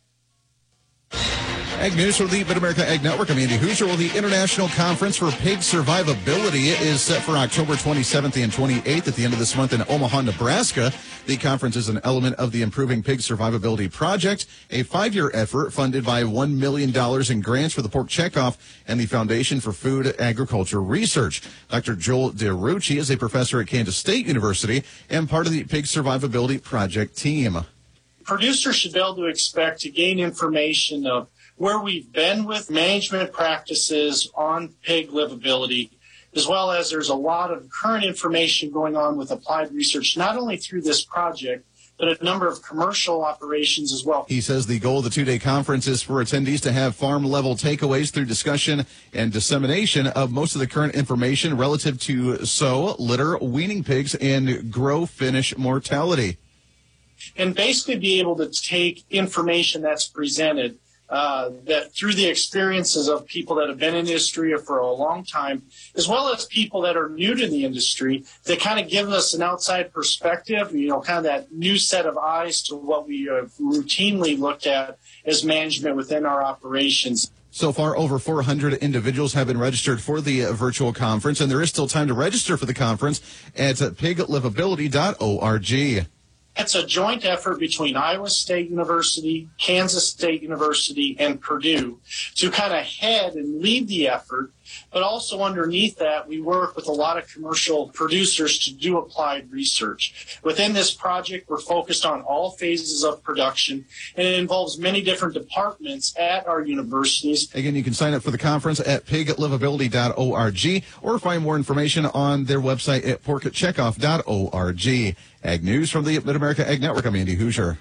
Ag News from the Mid-America Ag Network. I'm Andy Hoosier. Well, the International Conference for Pig Survivability is set for October twenty-seventh and twenty-eighth at the end of this month in Omaha, Nebraska. The conference is an element of the Improving Pig Survivability Project, a five-year effort funded by one million dollars in grants for the Pork Checkoff and the Foundation for Food Agriculture Research. Doctor Joel DeRucci is a professor at Kansas State University and part of the Pig Survivability Project team. Producers should be able to expect to gain information of where we've been with management practices on pig livability, as well as there's a lot of current information going on with applied research, not only through this project, but a number of commercial operations as well. He says the goal of the two-day conference is for attendees to have farm-level takeaways through discussion and dissemination of most of the current information relative to sow, litter, weaning pigs, and grow-finish mortality. And basically be able to take information that's presented Uh, that through the experiences of people that have been in the industry for a long time, as well as people that are new to the industry, that kind of give us an outside perspective, you know, kind of that new set of eyes to what we have routinely looked at as management within our operations. So far, over four hundred individuals have been registered for the uh, virtual conference, and there is still time to register for the conference at pig livability dot org. It's a joint effort between Iowa State University, Kansas State University, and Purdue to kind of head and lead the effort. But also underneath that, we work with a lot of commercial producers to do applied research. Within this project, we're focused on all phases of production, and it involves many different departments at our universities. Again, you can sign up for the conference at pig livability dot org or find more information on their website at pork checkoff dot org. Ag News from the Mid-America Ag Network. I'm Andy Hoosier.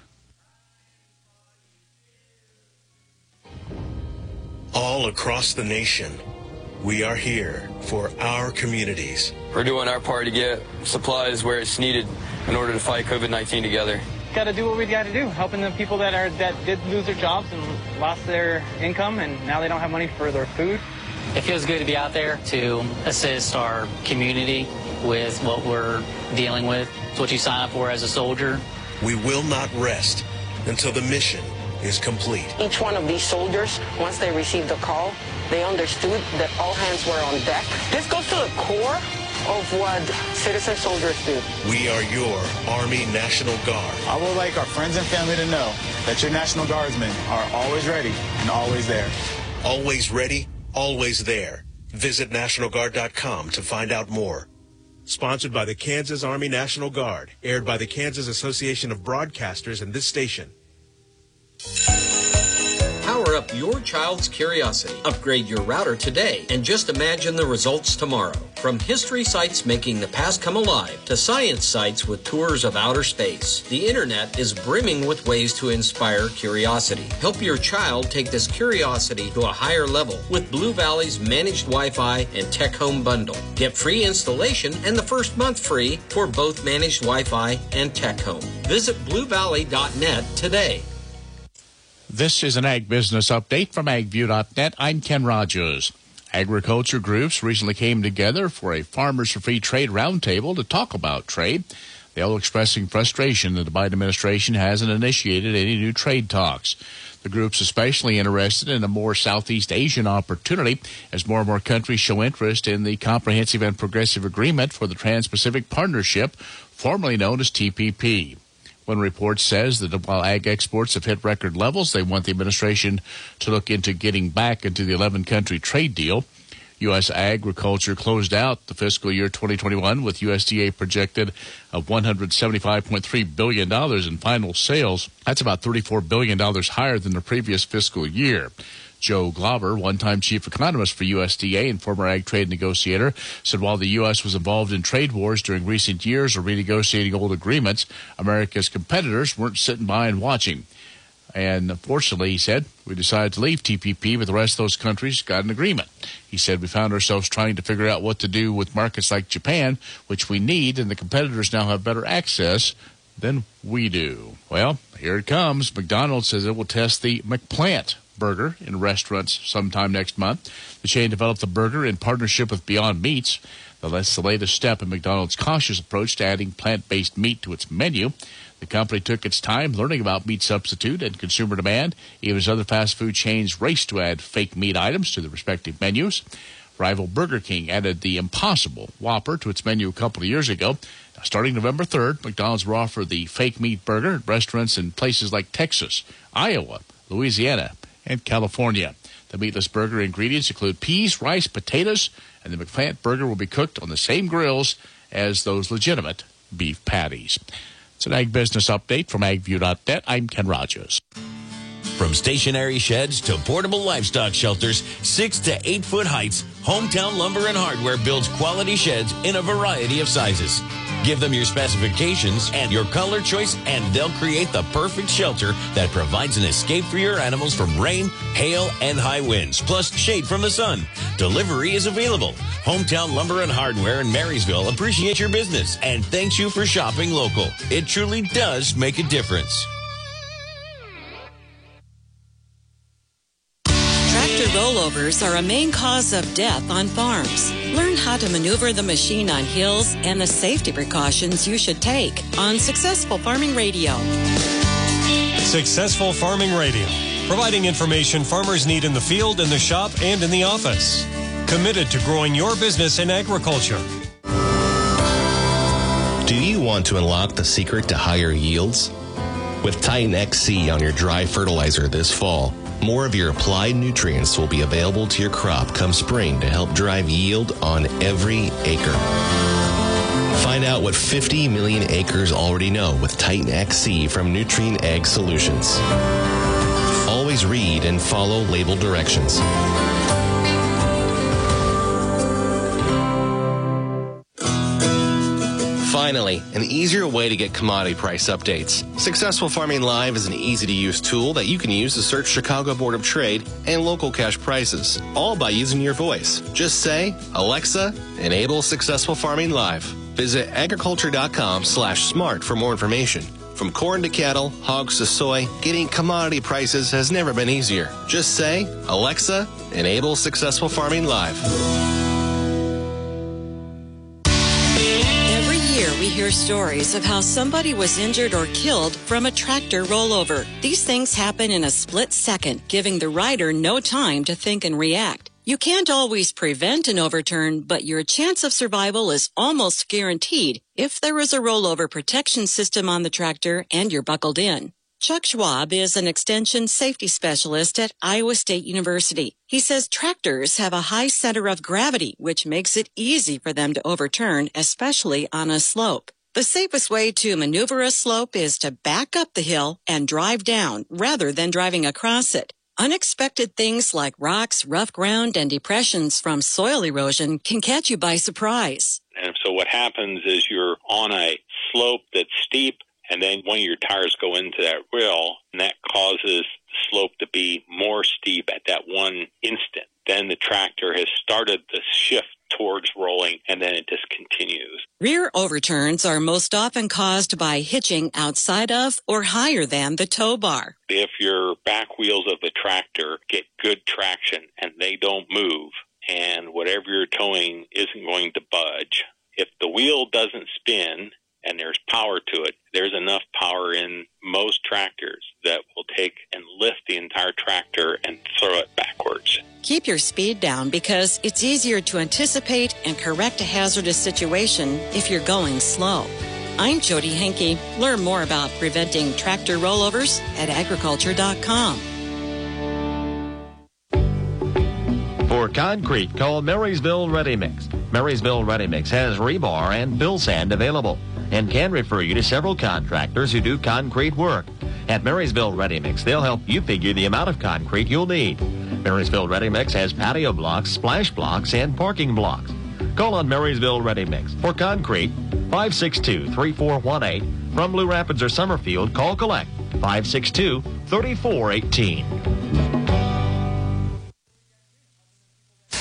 All across the nation, we are here for our communities. We're doing our part to get supplies where it's needed in order to fight COVID nineteen together. Got to do what we got to do, helping the people that are that did lose their jobs and lost their income, and now they don't have money for their food. It feels good to be out there to assist our community with what we're dealing with. It's what you sign up for as a soldier. We will not rest until the mission is complete. Each one of these soldiers, once they received the call, they understood that all hands were on deck. This goes to the core of what citizen soldiers do. We are your Army National Guard. I would like our friends and family to know that your National Guardsmen are always ready and always there. Always ready, always there. Visit National Guard dot com to find out more. Sponsored by the Kansas Army National Guard. Aired by the Kansas Association of Broadcasters and this station. Power up your child's curiosity. Upgrade your router today and just imagine the results tomorrow. From history sites making the past come alive to science sites with tours of outer space, the internet is brimming with ways to inspire curiosity. Help your child take this curiosity to a higher level with Blue Valley's Managed Wi-Fi and Tech Home Bundle. Get free installation and the first month free for both Managed Wi-Fi and Tech Home. Visit blue valley dot net today. This is an Ag Business Update from ag view dot net. I'm Ken Rogers. Agriculture groups recently came together for a Farmers for Free Trade roundtable to talk about trade. They're all expressing frustration that the Biden administration hasn't initiated any new trade talks. The group's especially interested in a more Southeast Asian opportunity as more and more countries show interest in the Comprehensive and Progressive Agreement for the Trans-Pacific Partnership, formerly known as T P P. One report says that while ag exports have hit record levels, they want the administration to look into getting back into the eleven-country trade deal. U S agriculture closed out the fiscal year twenty twenty-one with U S D A projected of one hundred seventy-five point three billion dollars in final sales. That's about thirty-four billion dollars higher than the previous fiscal year. Joe Glover, one-time chief economist for U S D A and former ag trade negotiator, said while the U S was involved in trade wars during recent years or renegotiating old agreements, America's competitors weren't sitting by and watching. And unfortunately, he said, we decided to leave T P P, but the rest of those countries got an agreement. He said, we found ourselves trying to figure out what to do with markets like Japan, which we need, and the competitors now have better access than we do. Well, here it comes. McDonald's says it will test the McPlant burger in restaurants sometime next month. The chain developed the burger in partnership with Beyond Meats. That's the latest step in McDonald's cautious approach to adding plant-based meat to its menu. The company took its time learning about meat substitute and consumer demand, even as other fast food chains raced to add fake meat items to the respective menus. Rival Burger King added the Impossible Whopper to its menu a couple of years ago. Now, starting November third, McDonald's will offer the fake meat burger at restaurants in places like Texas, Iowa, Louisiana, and California. The meatless burger ingredients include peas, rice, potatoes, and the McPlant burger will be cooked on the same grills as those legitimate beef patties. It's an Ag Business Update from ag view dot net. I'm Ken Rogers. From stationary sheds to portable livestock shelters, six to eight foot heights, Hometown Lumber and Hardware builds quality sheds in a variety of sizes. Give them your specifications and your color choice, and they'll create the perfect shelter that provides an escape for your animals from rain, hail, and high winds, plus shade from the sun. Delivery is available. Hometown Lumber and Hardware in Marysville appreciates your business and thanks you for shopping local. It truly does make a difference. Tractor rollovers are a main cause of death on farms. Learn how to maneuver the machine on hills and the safety precautions you should take on Successful Farming Radio. Successful Farming Radio, providing information farmers need in the field, in the shop, and in the office. Committed to growing your business in agriculture. Do you want to unlock the secret to higher yields? With Titan X C on your dry fertilizer this fall, more of your applied nutrients will be available to your crop come spring to help drive yield on every acre. Find out what fifty million acres already know with Titan X C from Nutrien Ag Solutions. Always read and follow label directions. Finally, an easier way to get commodity price updates. Successful Farming Live is an easy-to-use tool that you can use to search Chicago Board of Trade and local cash prices, all by using your voice. Just say, Alexa, enable Successful Farming Live. Visit agriculture.com slash smart for more information. From corn to cattle, hogs to soy, getting commodity prices has never been easier. Just say, Alexa, enable Successful Farming Live. We hear stories of how somebody was injured or killed from a tractor rollover. These things happen in a split second, giving the rider no time to think and react. You can't always prevent an overturn, but your chance of survival is almost guaranteed if there is a rollover protection system on the tractor and you're buckled in. Chuck Schwab is an extension safety specialist at Iowa State University. He says tractors have a high center of gravity, which makes it easy for them to overturn, especially on a slope. The safest way to maneuver a slope is to back up the hill and drive down rather than driving across it. Unexpected things like rocks, rough ground, and depressions from soil erosion can catch you by surprise. And so what happens is you're on a slope that's steep, and then one of your tires go into that rail, and that causes the slope to be more steep at that one instant. Then the tractor has started the shift towards rolling, and then it just continues. Rear overturns are most often caused by hitching outside of or higher than the tow bar. If your back wheels of the tractor get good traction and they don't move, and whatever you're towing isn't going to budge, if the wheel doesn't spin and there's power to it, there's enough power in most tractors that will take and lift the entire tractor and throw it backwards. Keep your speed down because it's easier to anticipate and correct a hazardous situation if you're going slow. I'm Jody Henke. Learn more about preventing tractor rollovers at agriculture dot com. For concrete, call Marysville Ready Mix. Marysville Ready Mix has rebar and fill sand available and can refer you to several contractors who do concrete work. At Marysville Ready Mix, they'll help you figure the amount of concrete you'll need. Marysville Ready Mix has patio blocks, splash blocks, and parking blocks. Call on Marysville Ready Mix for concrete, five six two, three four one eight. From Blue Rapids or Summerfield, call collect five six two, three four one eight.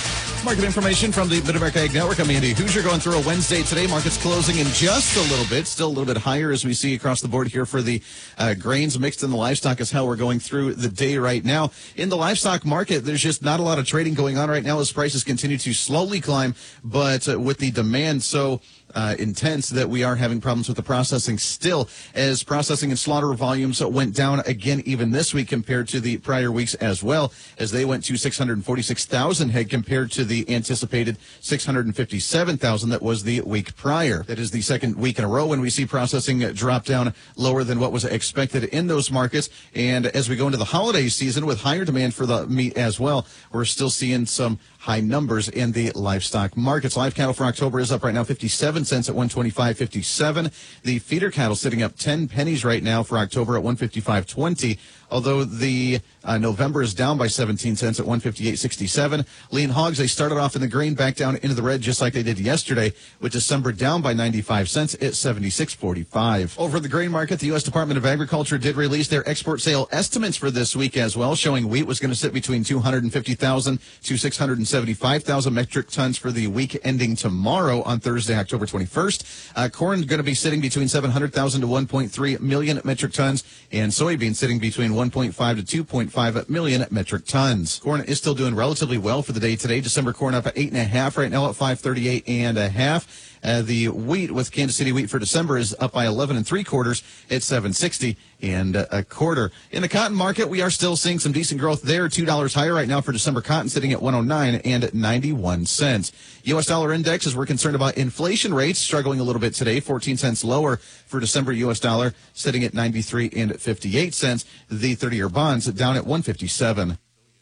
market information from the Mid-America Ag Network. I'm Andy Hoosier going through a Wednesday today. Markets closing in just a little bit, still a little bit higher as we see across the board here for the uh, grains mixed in the livestock is how we're going through the day right now. In the livestock market, there's just not a lot of trading going on right now as prices continue to slowly climb, but uh, with the demand so Uh, intense that we are having problems with the processing still, as processing and slaughter volumes went down again even this week compared to the prior weeks as well, as they went to six hundred forty-six thousand head compared to the anticipated six hundred fifty-seven thousand that was the week prior. That is the second week in a row when we see processing drop down lower than what was expected in those markets. And as we go into the holiday season with higher demand for the meat as well, we're still seeing some high numbers in the livestock markets. Live cattle for October is up right now fifty-seven cents at one twenty-five fifty-seven. The feeder cattle sitting up ten pennies right now for October at one fifty-five twenty. Although the uh, November is down by seventeen cents at one fifty-eight sixty-seven. Lean hogs, they started off in the green, back down into the red just like they did yesterday, with December down by ninety-five cents at seventy-six forty-five. Over the grain market, the U S Department of Agriculture did release their export sale estimates for this week as well, showing wheat was going to sit between two hundred fifty thousand to six hundred seventy-five thousand metric tons for the week ending tomorrow on Thursday, October twenty-first. Uh, corn going to be sitting between seven hundred thousand to one point three million metric tons, and soybeans sitting between one point five to two point five million metric tons. Corn is still doing relatively well for the day today. December corn up at eight and a half right now at five thirty-eight and a half. Uh, the wheat with Kansas City wheat for December is up by eleven and three quarters at seven sixty and a quarter. In the cotton market, we are still seeing some decent growth there. Two dollars higher right now for December cotton, sitting at one oh nine and ninety-one cents. U S dollar index, as we're concerned about inflation rates, struggling a little bit today. fourteen cents lower for December U S dollar, sitting at ninety-three and fifty-eight cents. The thirty-year bonds down at one fifty-seven.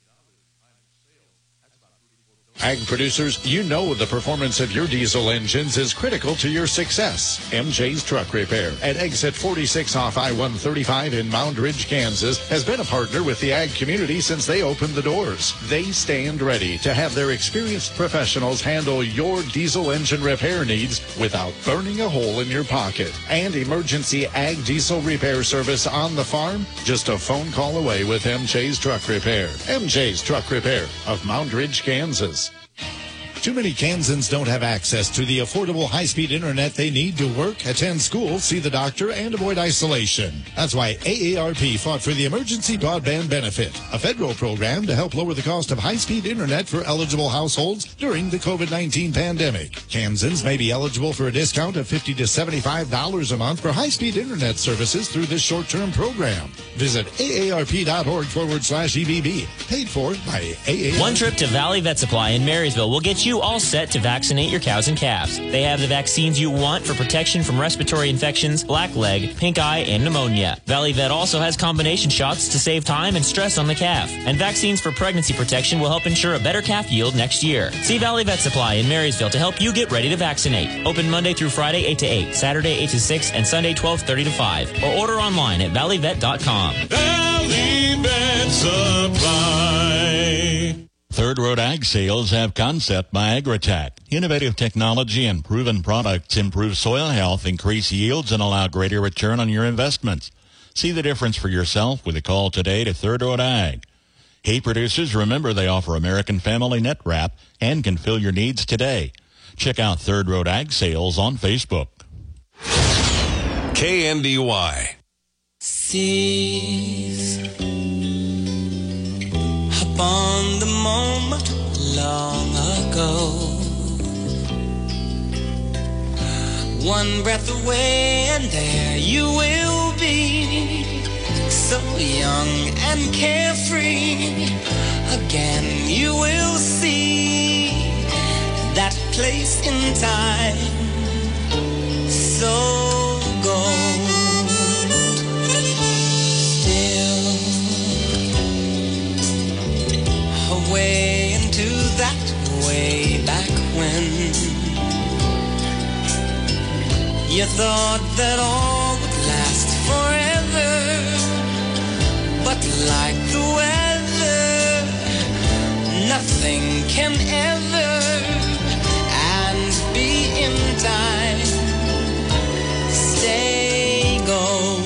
Ag producers, you know the performance of your diesel engines is critical to your success. M J's Truck Repair at exit forty-six off I one thirty-five in Mound Ridge, Kansas, has been a partner with the ag community since they opened the doors. They stand ready to have their experienced professionals handle your diesel engine repair needs without burning a hole in your pocket. And emergency ag diesel repair service on the farm, just a phone call away with M J's Truck Repair. M J's Truck Repair of Mound Ridge, Kansas. Too many Kansans don't have access to the affordable high-speed internet they need to work, attend school, see the doctor, and avoid isolation. That's why A A R P fought for the Emergency Broadband Benefit, a federal program to help lower the cost of high-speed internet for eligible households during the COVID nineteen pandemic. Kansans may be eligible for a discount of fifty to seventy-five dollars a month for high-speed internet services through this short-term program. Visit aarp.org forward slash EBB. Paid for by A A R P. One trip to Valley Vet Supply in Marysville will get you you all set to vaccinate your cows and calves. They have the vaccines you want for protection from respiratory infections, black leg, pink eye, and pneumonia. Valley Vet also has combination shots to save time and stress on the calf. And vaccines for pregnancy protection will help ensure a better calf yield next year. See Valley Vet Supply in Marysville to help you get ready to vaccinate. Open Monday through Friday eight to eight, Saturday eight to six, and Sunday twelve thirty to five. Or order online at valley vet dot com. Valley Vet Supply. Third Road Ag Sales have Concept by Agritech. Innovative technology and proven products improve soil health, increase yields, and allow greater return on your investments. See the difference for yourself with a call today to Third Road Ag. Hay producers, remember they offer American Family Net Wrap and can fill your needs today. Check out Third Road Ag Sales on Facebook. K N D Y. Seize upon the moment long ago, one breath away and there you will be, so young and carefree. Again you will see that place in time, so gold. Still away into that way back when you thought that all would last forever, but like the weather, nothing can ever and be in time stay gold.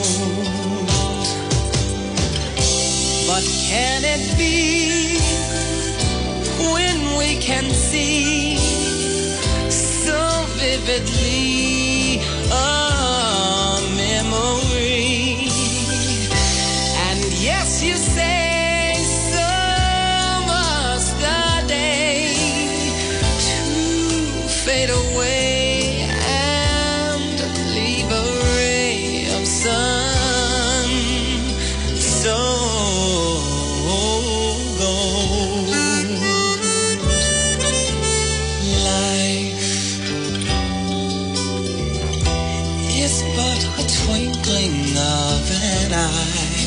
But can it be when we can see so vividly a memory. And yes, you say so must the day to fade away and leave a ray of sun. So goes life. Is but a twinkling of an eye,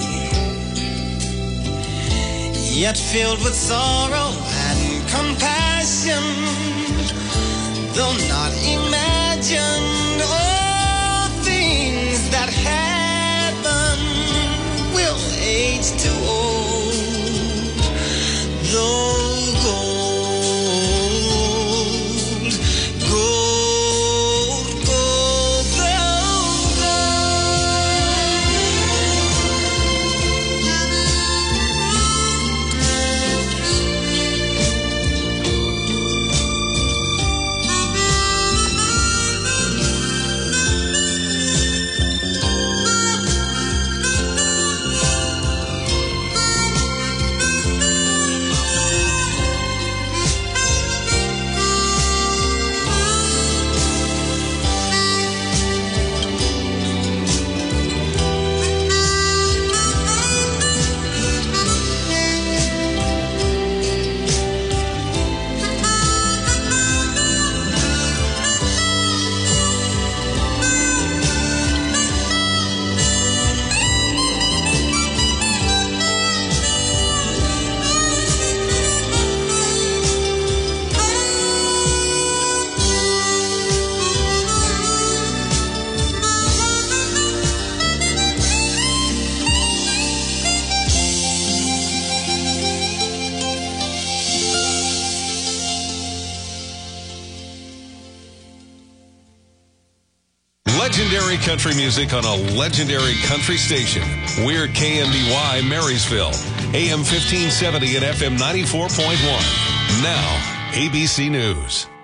yet filled with sorrow and compassion, though not imagined. All things that happen will age too old, though gold, gold, gold, gold, Legendary country music on a legendary country station. We're K M D Y Marysville, A M fifteen seventy and F M ninety-four point one. Now, A B C News.